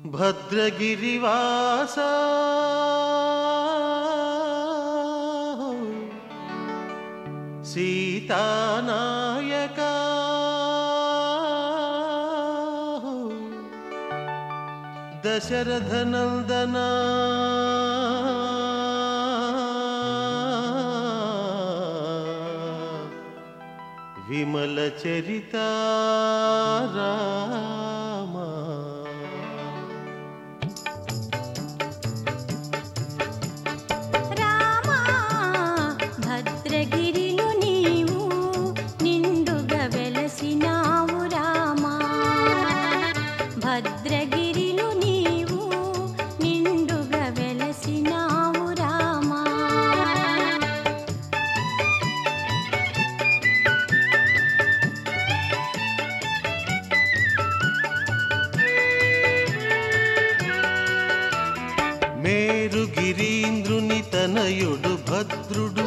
భద్రగిరివాస సీతానాయక దశరథ నందన విమల చరిత రామ భద్రగిరిలో నీవు నిండుగా వెలసినావు రామా భద్రగిరిలో నీవు నిండుగా వెలసినావు రామా మేరుగిరీంద్రుని తనయుడు భద్రుడు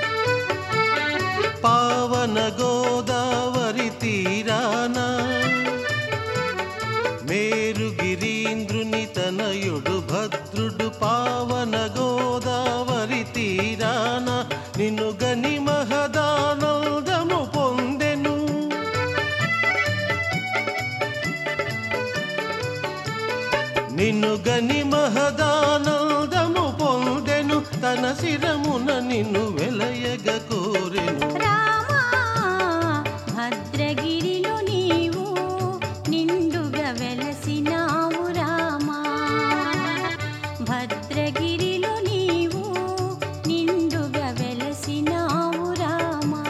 పావన గోదావరి తీరాన మేరుగిరీంద్రుని తనయుడు భద్రుడు పావన గోదావరి తీరాన నిన్ను గని మహదానందము పొందెను నిన్ను గని మహదానందము పొందెను తన శిరమున నిన్ను వెలయగ కోరెను రామా భద్రగిరిలో నీవు నిండుగా వెలసినావు రామా భద్రగిరిలో నీవు నిండుగా వెలసినావు రామా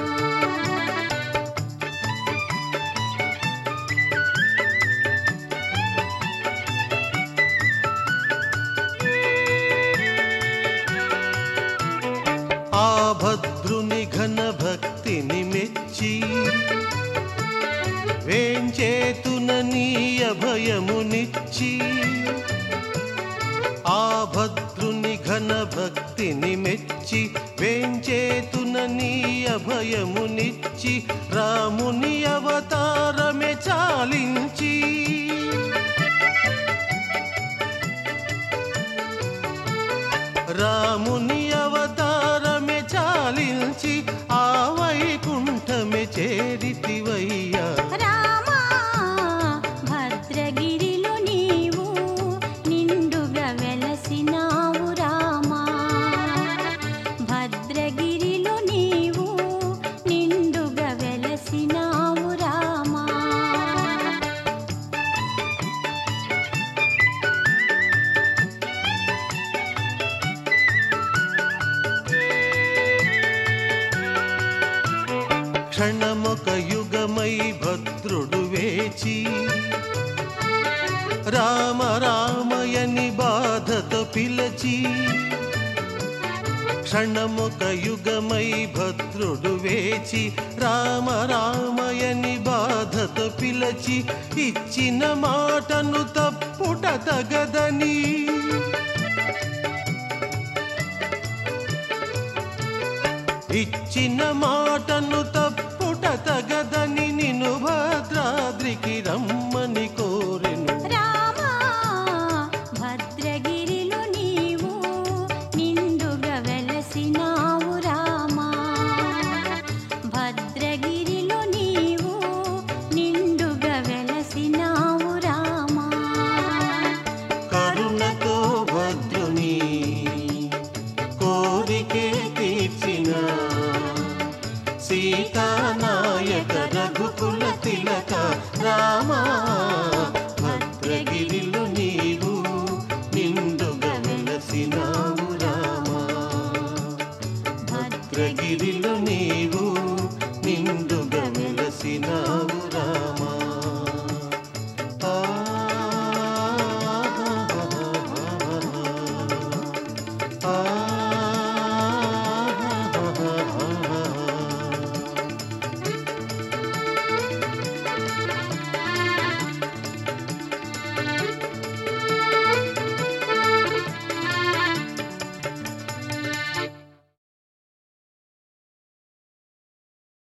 ఆ భద్రుని ఘన భక్తిని మెచ్చి వేంచేతున నీ అభయమునిచ్చి ఆ భద్రుని ఘన భక్తిని మెచ్చి వేంచేతున నీ అభయమునిచ్చి రాముని అవతారమే చాలించి రాముని అవతారమే చాలించి ఆ వైకుంఠమే చేరితివయ్యా రామా భద్రగిరిలో నీవు నిండుగా వెలసినావు రామా భద్రగిరిలో నీవు నిండుగా వెలసినావు రామా క్షణమొక యుగమై భద్రుడు వేచి రామ రామయని బాధతో పిలచి క్షణమొక యుగమై భద్రుడు వేచి రామ రామయని బాధతో పిలచి ఇచ్చిన మాటను తప్పుట తగదని ఇచ్చిన మాటను తప్పుట తగదని నిన్ను భద్రాద్రికి రమ్మని కోరెను రామా భద్రగిరిలో నీవు నిండుగా వెలసినావు రామా భద్రగిరిలో నీవు నిండుగా వెలసినావు రామా కరుణతో భద్రుని కోరికే తీర్చిన సీతానాయక రఘుకుల తిలక రామా